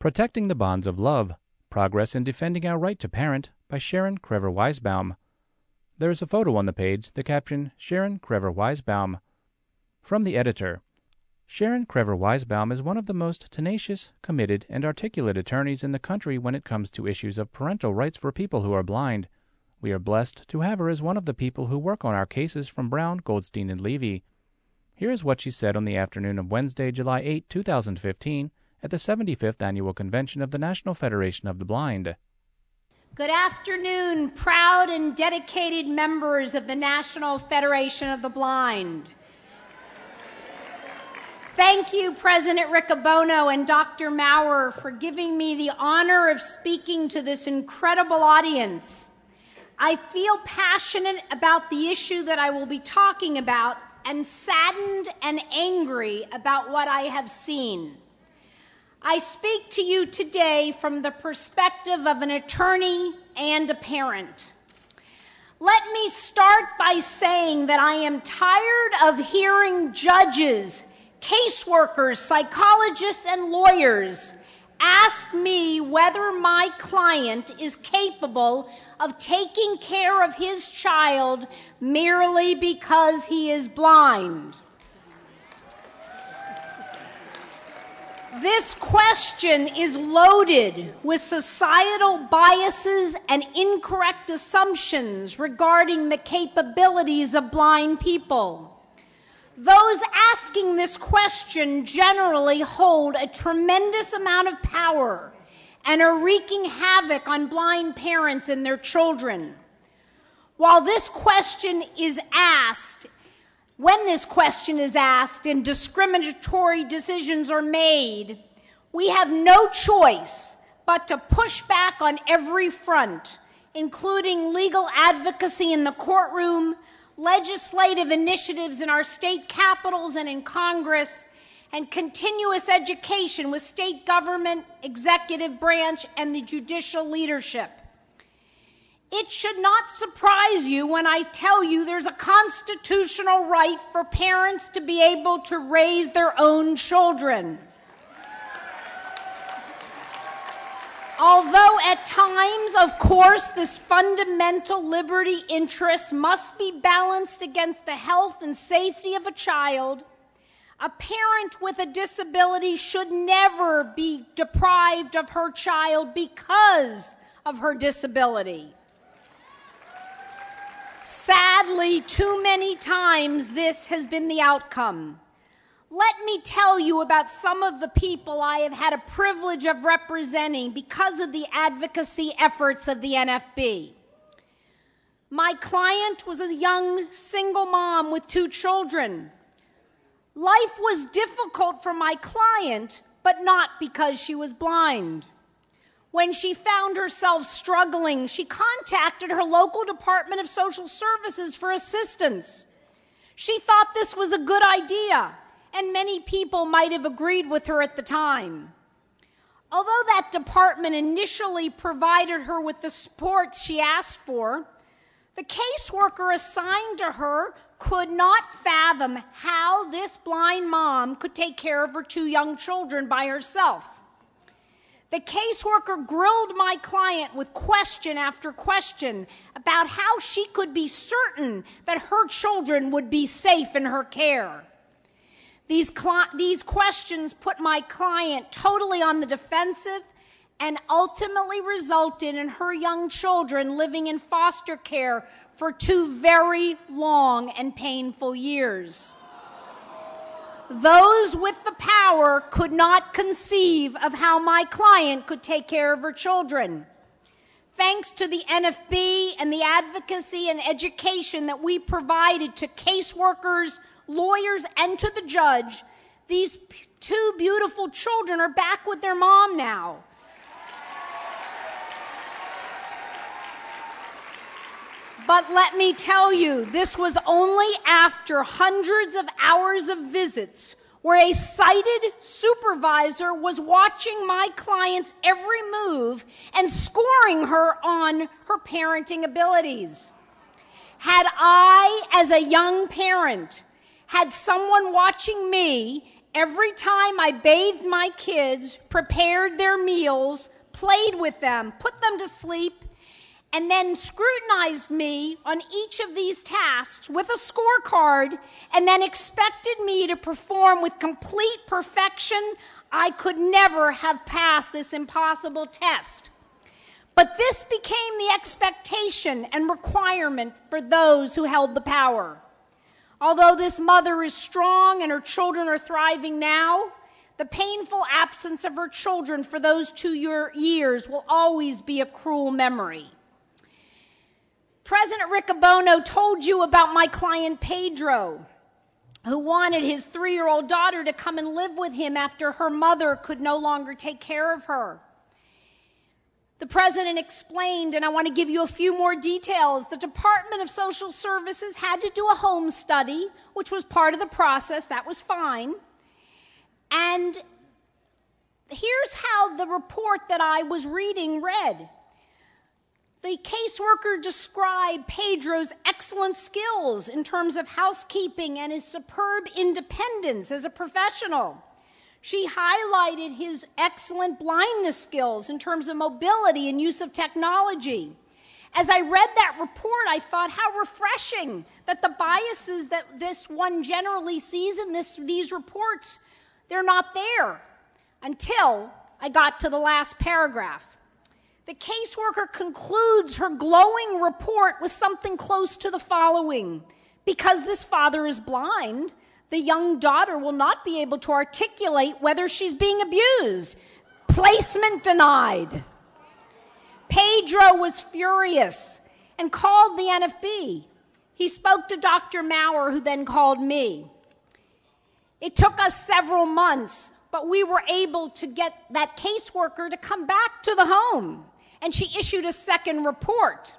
Protecting the Bonds of Love, Progress in Defending Our Right to Parent by Sharon Krever-Weisbaum. There is a photo on the page, the caption, Sharon Krever-Weisbaum. From the editor. Sharon Krever-Weisbaum is one of the most tenacious, committed, and articulate attorneys in the country when it comes to issues of parental rights for people who are blind. We are blessed to have her as one of the people who work on our cases from Brown, Goldstein, and Levy. Here is what she said on the afternoon of Wednesday, July 8, 2015, at the 75th Annual Convention of the National Federation of the Blind. Good afternoon, proud and dedicated members of the National Federation of the Blind. Thank you, President Riccobono and Dr. Maurer, for giving me the honor of speaking to this incredible audience. I feel passionate about the issue that I will be talking about and saddened and angry about what I have seen. I speak to you today from the perspective of an attorney and a parent. Let me start by saying that I am tired of hearing judges, caseworkers, psychologists, and lawyers ask me whether my client is capable of taking care of his child merely because he is blind. This question is loaded with societal biases and incorrect assumptions regarding the capabilities of blind people. Those asking this question generally hold a tremendous amount of power and are wreaking havoc on blind parents and their children. When this question is asked and discriminatory decisions are made, we have no choice but to push back on every front, including legal advocacy in the courtroom, legislative initiatives in our state capitals and in Congress, and continuous education with state government, executive branch, and the judicial leadership. It should not surprise you when I tell you there's a constitutional right for parents to be able to raise their own children. Although at times, of course, this fundamental liberty interest must be balanced against the health and safety of a child, a parent with a disability should never be deprived of her child because of her disability. Sadly, too many times this has been the outcome. Let me tell you about some of the people I have had a privilege of representing because of the advocacy efforts of the NFB. My client was a young single mom with 2 children. Life was difficult for my client, but not because she was blind. When she found herself struggling, she contacted her local Department of Social Services for assistance. She thought this was a good idea, and many people might have agreed with her at the time. Although that department initially provided her with the support she asked for, the caseworker assigned to her could not fathom how this blind mom could take care of her 2 young children by herself. The caseworker grilled my client with question after question about how she could be certain that her children would be safe in her care. These questions put my client totally on the defensive and ultimately resulted in her young children living in foster care for 2 very long and painful years. Those with the power could not conceive of how my client could take care of her children. Thanks to the NFB and the advocacy and education that we provided to caseworkers, lawyers, and to the judge, these 2 beautiful children are back with their mom now. But let me tell you, this was only after hundreds of hours of visits where a sighted supervisor was watching my client's every move and scoring her on her parenting abilities. Had I, as a young parent, had someone watching me Every time I bathed my kids, prepared their meals, played with them, put them to sleep, and then scrutinized me on each of these tasks with a scorecard, and then expected me to perform with complete perfection, I could never have passed this impossible test. But this became the expectation and requirement for those who held the power. Although this mother is strong and her children are thriving now, the painful absence of her children for those 2 years will always be a cruel memory. President Riccobono told you about my client Pedro, who wanted his 3-year-old daughter to come and live with him after her mother could no longer take care of her. The president explained, and I want to give you a few more details, the Department of Social Services had to do a home study, which was part of the process. That was fine. And here's how the report that I was reading read. The caseworker described Pedro's excellent skills in terms of housekeeping and his superb independence as a professional. She highlighted his excellent blindness skills in terms of mobility and use of technology. As I read that report, I thought how refreshing that the biases that this one generally sees in these reports, they're not there, until I got to the last paragraph. The caseworker concludes her glowing report with something close to the following. Because this father is blind, the young daughter will not be able to articulate whether she's being abused. Placement denied. Pedro was furious and called the NFB. He spoke to Dr. Maurer, who then called me. It took us several months, but we were able to get that caseworker to come back to the home, and she issued a second report.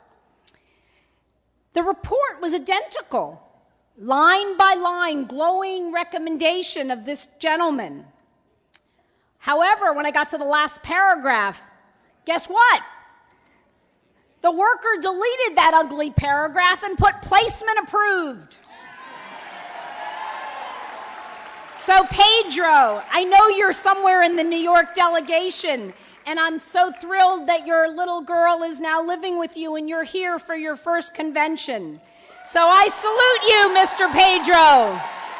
The report was identical. Line by line, glowing recommendation of this gentleman. However, when I got to the last paragraph, guess what? The worker deleted that ugly paragraph and put placement approved. So Pedro, I know you're somewhere in the New York delegation, and I'm so thrilled that your little girl is now living with you and you're here for your first convention. So I salute you, Mr. Pedro.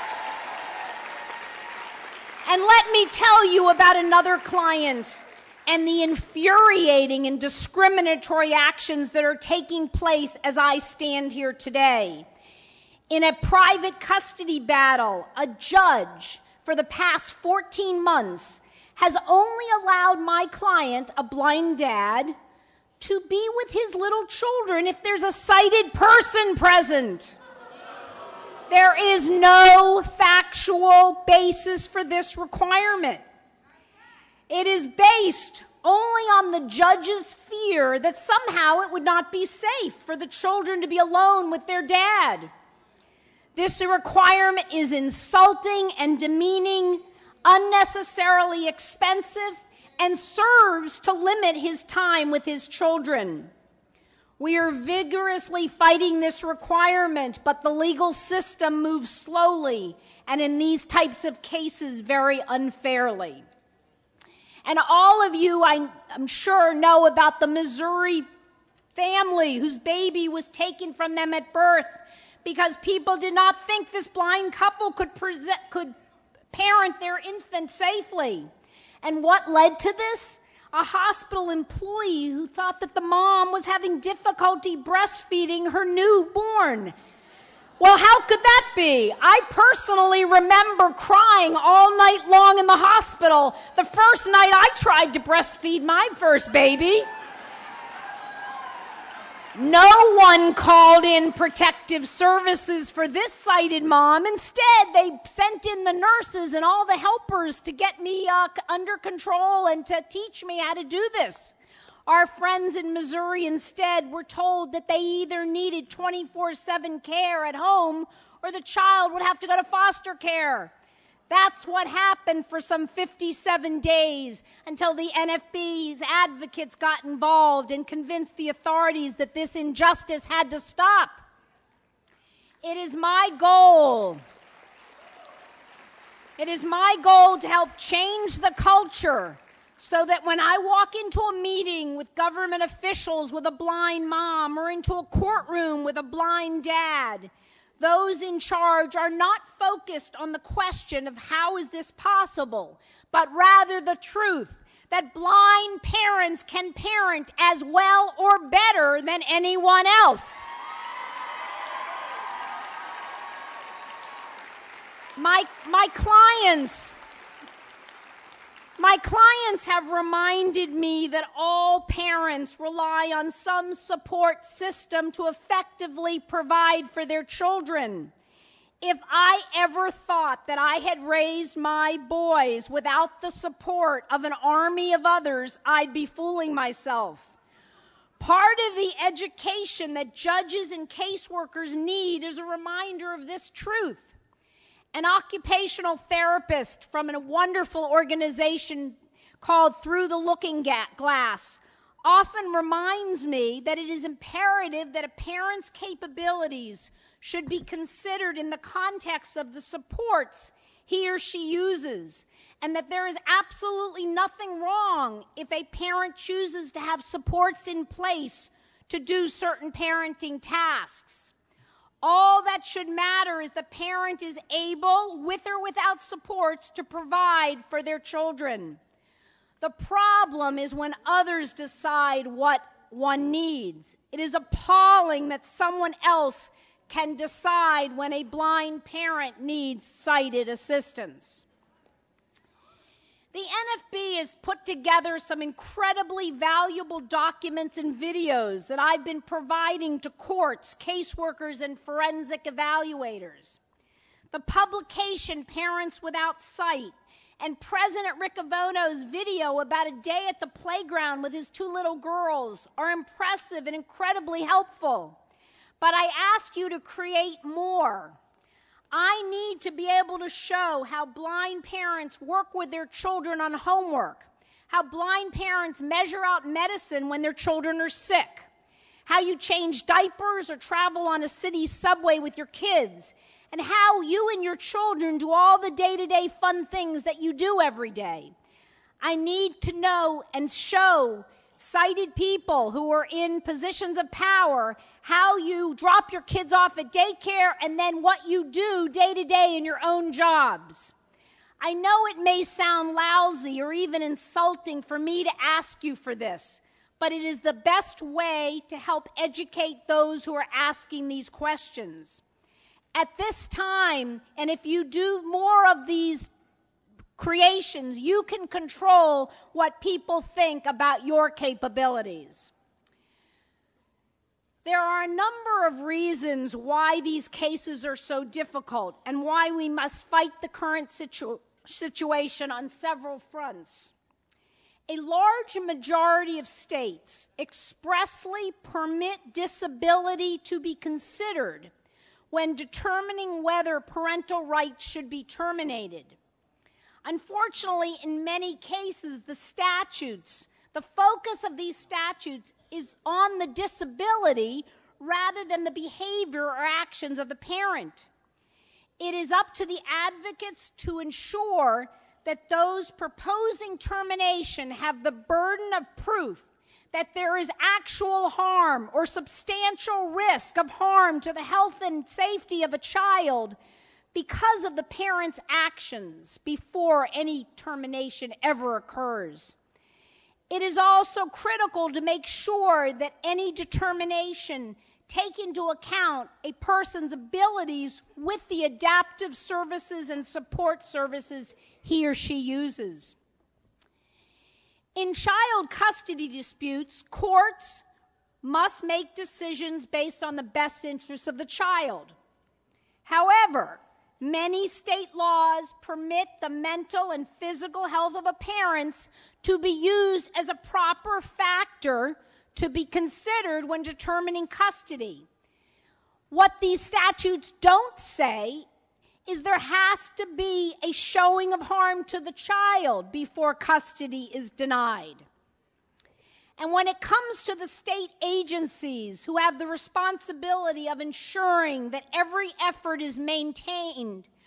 And let me tell you about another client and the infuriating and discriminatory actions that are taking place as I stand here today. In a private custody battle, a judge for the past 14 months has only allowed my client, a blind dad, to be with his little children if there's a sighted person present. There is no factual basis for this requirement. It is based only on the judge's fear that somehow it would not be safe for the children to be alone with their dad. This requirement is insulting and demeaning, unnecessarily expensive, and serves to limit his time with his children. We are vigorously fighting this requirement, but the legal system moves slowly, and in these types of cases, very unfairly. And all of you, I'm sure, know about the Missouri family whose baby was taken from them at birth because people did not think this blind couple could parent their infant safely. And what led to this? A hospital employee who thought that the mom was having difficulty breastfeeding her newborn. Well, how could that be? I personally remember crying all night long in the hospital the first night I tried to breastfeed my first baby. No one called in protective services for this sighted mom. Instead, they sent in the nurses and all the helpers to get me under control and to teach me how to do this. Our friends in Missouri instead were told that they either needed 24/7 care at home or the child would have to go to foster care. That's what happened for some 57 days until the NFB's advocates got involved and convinced the authorities that this injustice had to stop. It is my goal It is my goal to help change the culture so that when I walk into a meeting with government officials with a blind mom or into a courtroom with a blind dad, those in charge are not focused on the question of how is this possible, but rather the truth that blind parents can parent as well or better than anyone else. My clients have reminded me that all parents rely on some support system to effectively provide for their children. If I ever thought that I had raised my boys without the support of an army of others, I'd be fooling myself. Part of the education that judges and caseworkers need is a reminder of this truth. An occupational therapist from a wonderful organization called Through the Looking Glass often reminds me that it is imperative that a parent's capabilities should be considered in the context of the supports he or she uses, and that there is absolutely nothing wrong if a parent chooses to have supports in place to do certain parenting tasks. All that should matter is the parent is able, with or without supports, to provide for their children. The problem is when others decide what one needs. It is appalling that someone else can decide when a blind parent needs sighted assistance. The NFB has put together some incredibly valuable documents and videos that I've been providing to courts, caseworkers, and forensic evaluators. The publication Parents Without Sight and President Riccobono's video about a day at the playground with his 2 little girls are impressive and incredibly helpful. But I ask you to create more. I need to be able to show how blind parents work with their children on homework, how blind parents measure out medicine when their children are sick, how you change diapers or travel on a city subway with your kids, and how you and your children do all the day-to-day fun things that you do every day. I need to know and show sighted people who are in positions of power how you drop your kids off at daycare and then what you do day to day in your own jobs. I know it may sound lousy or even insulting for me to ask you for this, but it is the best way to help educate those who are asking these questions. At this time, and if you do more of these creations, you can control what people think about your capabilities. There are a number of reasons why these cases are so difficult and why we must fight the current situation on several fronts. A large majority of states expressly permit disability to be considered when determining whether parental rights should be terminated. Unfortunately, in many cases, the focus of these statutes is on the disability rather than the behavior or actions of the parent. It is up to the advocates to ensure that those proposing termination have the burden of proof that there is actual harm or substantial risk of harm to the health and safety of a child because of the parent's actions before any termination ever occurs. It is also critical to make sure that any determination take into account a person's abilities with the adaptive services and support services he or she uses. In child custody disputes, courts must make decisions based on the best interests of the child. However, many state laws permit the mental and physical health of a parent to be used as a proper factor to be considered when determining custody. What these statutes don't say is there has to be a showing of harm to the child before custody is denied. And when it comes to the state agencies who have the responsibility of ensuring that every effort is maintained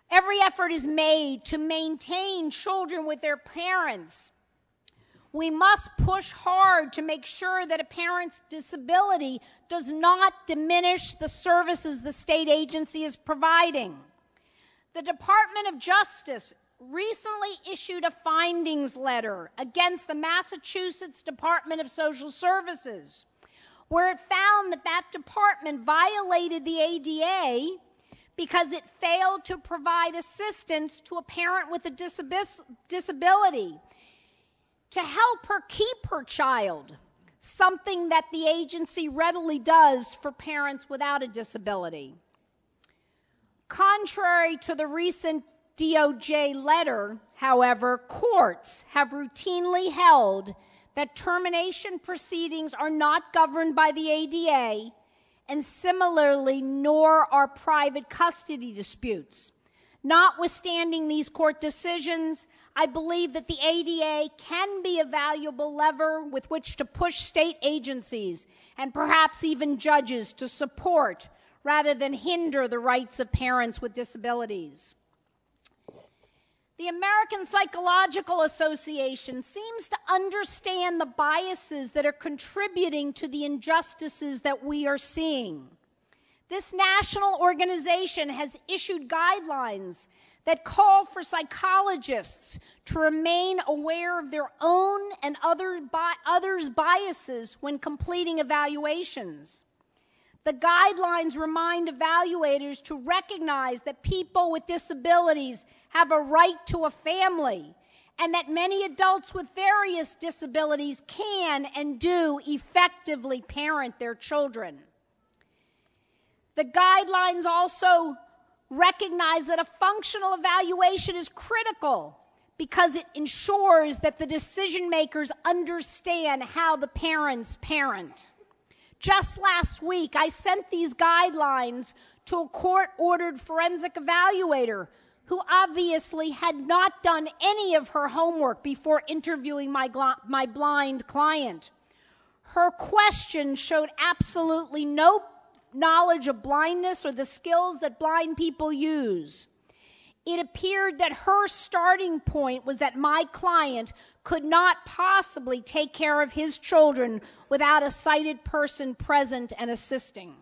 Every effort is made to maintain children with their parents. We must push hard to make sure that a parent's disability does not diminish the services the state agency is providing. The Department of Justice recently issued a findings letter against the Massachusetts Department of Social Services, where it found that that department violated the ADA because it failed to provide assistance to a parent with a disability to help her keep her child, something that the agency readily does for parents without a disability. Contrary to the recent DOJ letter, however, courts have routinely held that termination proceedings are not governed by the ADA, and similarly, nor are private custody disputes. Notwithstanding these court decisions, I believe that the ADA can be a valuable lever with which to push state agencies and perhaps even judges to support rather than hinder the rights of parents with disabilities. The American Psychological Association seems to understand the biases that are contributing to the injustices that we are seeing. This national organization has issued guidelines that call for psychologists to remain aware of their own and others' biases when completing evaluations. The guidelines remind evaluators to recognize that people with disabilities have a right to a family, and that many adults with various disabilities can and do effectively parent their children. The guidelines also recognize that a functional evaluation is critical because it ensures that the decision makers understand how the parents parent. Just last week, I sent these guidelines to a court-ordered forensic evaluator who obviously had not done any of her homework before interviewing my blind client. Her questions showed absolutely no knowledge of blindness or the skills that blind people use. It appeared that her starting point was that my client could not possibly take care of his children without a sighted person present and assisting.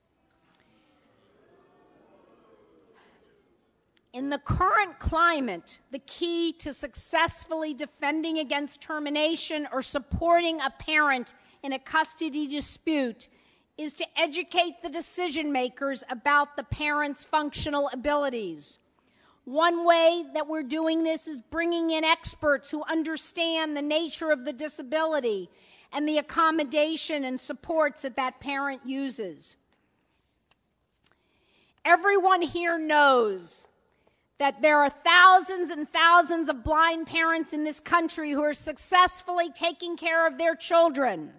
In the current climate, the key to successfully defending against termination or supporting a parent in a custody dispute is to educate the decision makers about the parent's functional abilities. One way that we're doing this is bringing in experts who understand the nature of the disability and the accommodation and supports that that parent uses. Everyone here knows that there are thousands and thousands of blind parents in this country who are successfully taking care of their children.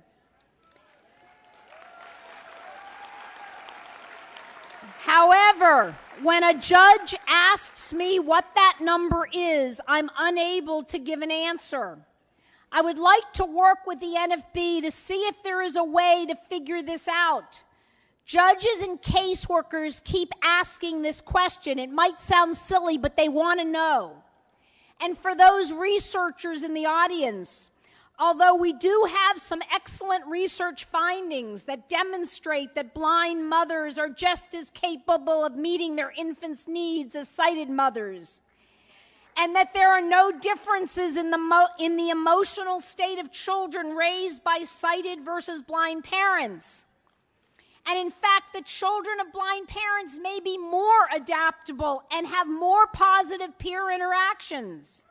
However, when a judge asks me what that number is, I'm unable to give an answer. I would like to work with the NFB to see if there is a way to figure this out. Judges and caseworkers keep asking this question. It might sound silly, but they want to know. And for those researchers in the audience, although we do have some excellent research findings that demonstrate that blind mothers are just as capable of meeting their infants' needs as sighted mothers, and that there are no differences in the emotional state of children raised by sighted versus blind parents. And in fact, the children of blind parents may be more adaptable and have more positive peer interactions.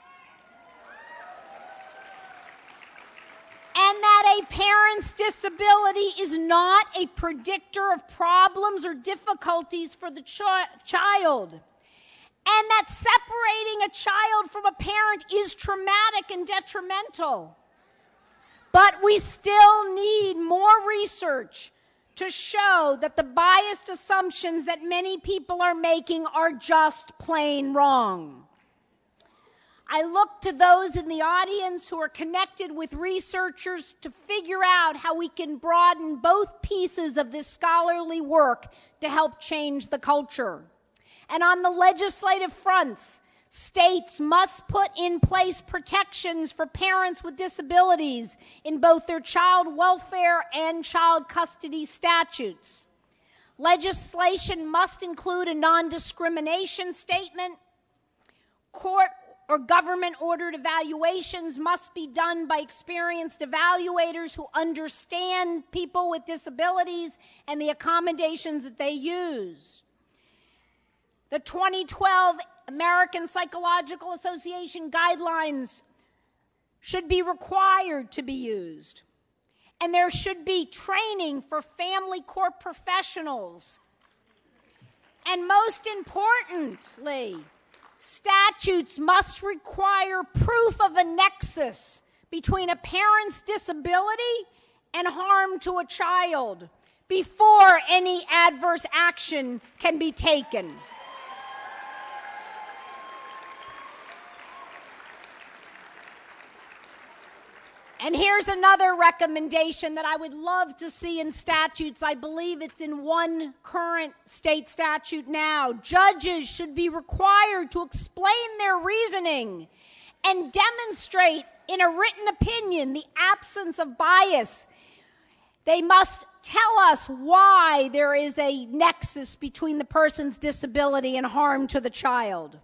And that a parent's disability is not a predictor of problems or difficulties for the child. And that separating a child from a parent is traumatic and detrimental. But we still need more research to show that the biased assumptions that many people are making are just plain wrong. I look to those in the audience who are connected with researchers to figure out how we can broaden both pieces of this scholarly work to help change the culture. And on the legislative fronts, states must put in place protections for parents with disabilities in both their child welfare and child custody statutes. Legislation must include a non-discrimination statement. Court or government-ordered evaluations must be done by experienced evaluators who understand people with disabilities and the accommodations that they use. The 2012 American Psychological Association guidelines should be required to be used. And there should be training for family court professionals. And most importantly, statutes must require proof of a nexus between a parent's disability and harm to a child before any adverse action can be taken. And here's another recommendation that I would love to see in statutes. I believe it's in one current state statute now. Judges should be required to explain their reasoning and demonstrate in a written opinion the absence of bias. They must tell us why there is a nexus between the person's disability and harm to the child.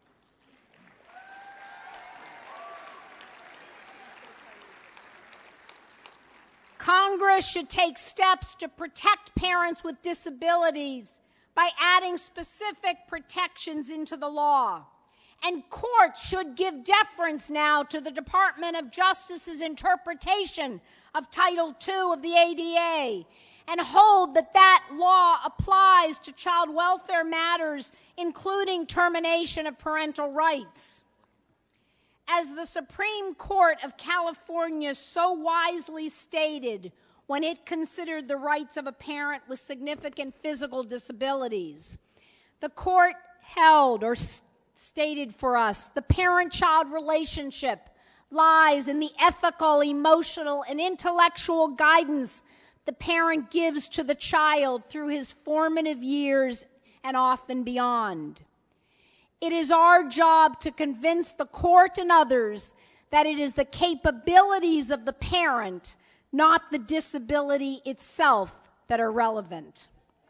Congress should take steps to protect parents with disabilities by adding specific protections into the law. And courts should give deference now to the Department of Justice's interpretation of Title II of the ADA and hold that that law applies to child welfare matters, including termination of parental rights. As the Supreme Court of California so wisely stated when it considered the rights of a parent with significant physical disabilities, the court held or stated for us, the parent-child relationship lies in the ethical, emotional, and intellectual guidance the parent gives to the child through his formative years and often beyond. It is our job to convince the court and others that it is the capabilities of the parent, not the disability itself, that are relevant.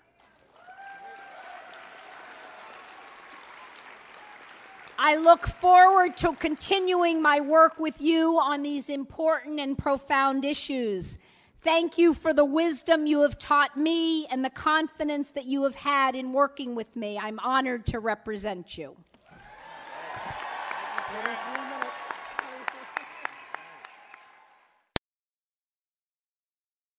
I look forward to continuing my work with you on these important and profound issues. Thank you for the wisdom you have taught me and the confidence that you have had in working with me. I'm honored to represent you.